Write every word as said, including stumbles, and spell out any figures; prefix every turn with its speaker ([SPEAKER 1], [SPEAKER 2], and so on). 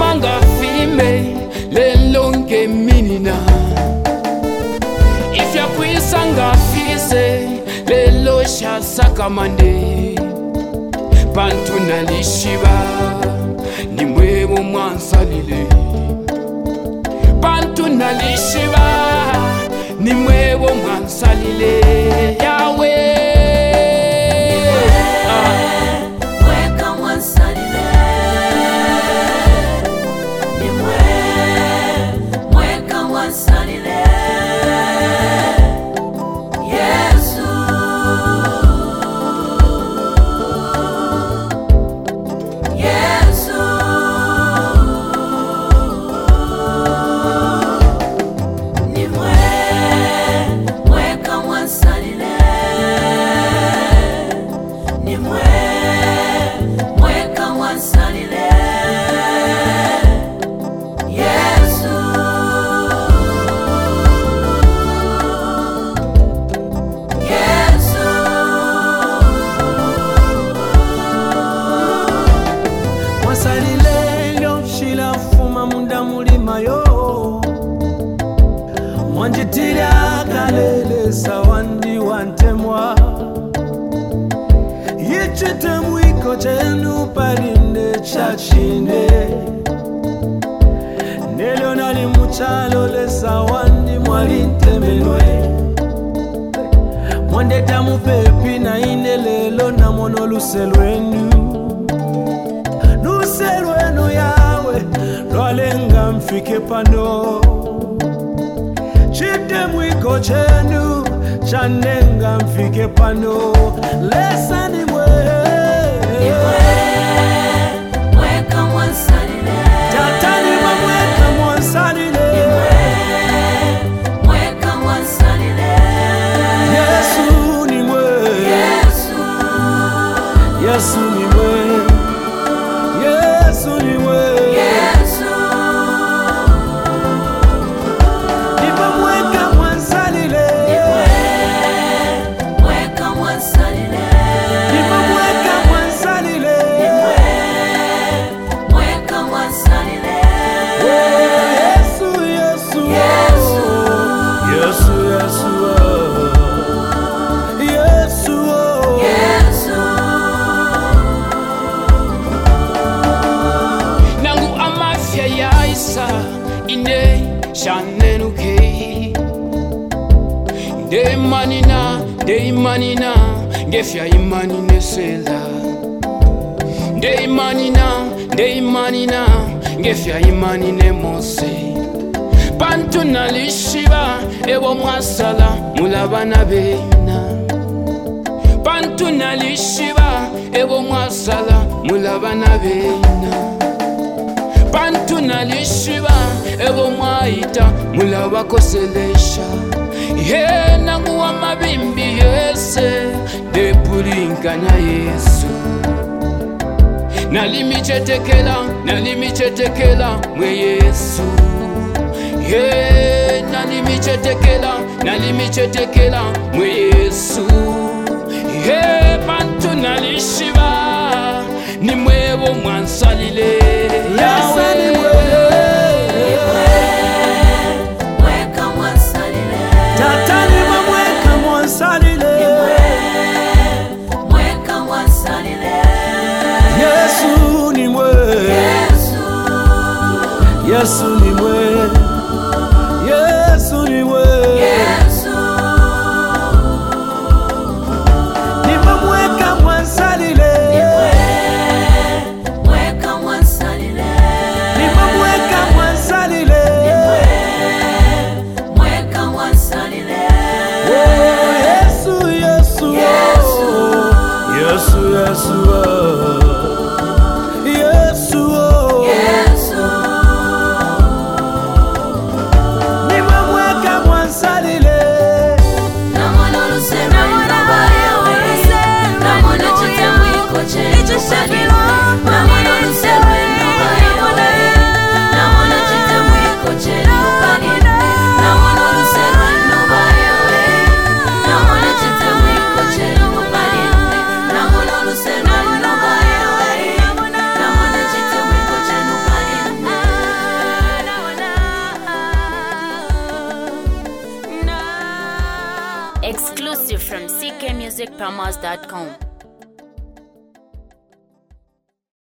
[SPEAKER 1] manga fime lelo ngeminina ifya kwisanga fise lelo shasakamande bantu nalishiba nimwe mwansalile bantu nalishiba nimwe mwansalile Yahweh
[SPEAKER 2] Mwanjitira kalele sawandi wantemwa Yichite mwiko chenu palinde chachine Nelyo nali muchalo le sawandi mwalintemenwe Mwandeta mupepi na ine lelo na mono luselwenu Luselwenu yawe lwalenga mfike pano Chite mwiko chenu chanenga mfike pano Lesa ni mwe
[SPEAKER 3] Nimwe Mweka mwansalile
[SPEAKER 2] Tatani mwa mweka mwansalile
[SPEAKER 3] Nimwe Mweka mwansalile
[SPEAKER 2] Yesu ni mwe
[SPEAKER 3] Yesu
[SPEAKER 2] Yesu ni mwe Yesu ni mwe
[SPEAKER 3] Yesu
[SPEAKER 1] ine shanenuke de manina de manina gefya imani nesela de manina de manina gefya imani ne mose bantu nalishiba ewo mwasala mulabana bena bantu nalishiba ewo mwasala mulabana bena bantu nalishiba ewo mwaita mulabakoselesha he nangu wa mabimbi yese de pulinganya Yesu nalimichetekela nalimichetekela mwe Yesu he nalimichetekela nalimichetekela mwe Yesu he bantu nalishiba ni mwewo mwansalile Yahweh
[SPEAKER 3] Mweka mwansalile
[SPEAKER 2] Tatani mwa mweka mwansalile
[SPEAKER 3] Mweka mwansalile
[SPEAKER 2] Yesu ni mwe
[SPEAKER 3] Yesu
[SPEAKER 2] Yesu ni mwe Yesu ni mwe
[SPEAKER 3] Yesu
[SPEAKER 2] Nimwe mweka mwansalile
[SPEAKER 3] Mweka mwansalile
[SPEAKER 2] Nimwe mweka mwansalile
[SPEAKER 3] Mweka mwansalile
[SPEAKER 2] Oh Yesu Yesu
[SPEAKER 3] Yesu
[SPEAKER 2] Yesu Yesu Yesu
[SPEAKER 3] Yesu
[SPEAKER 4] exclusive from c k music promos dot com.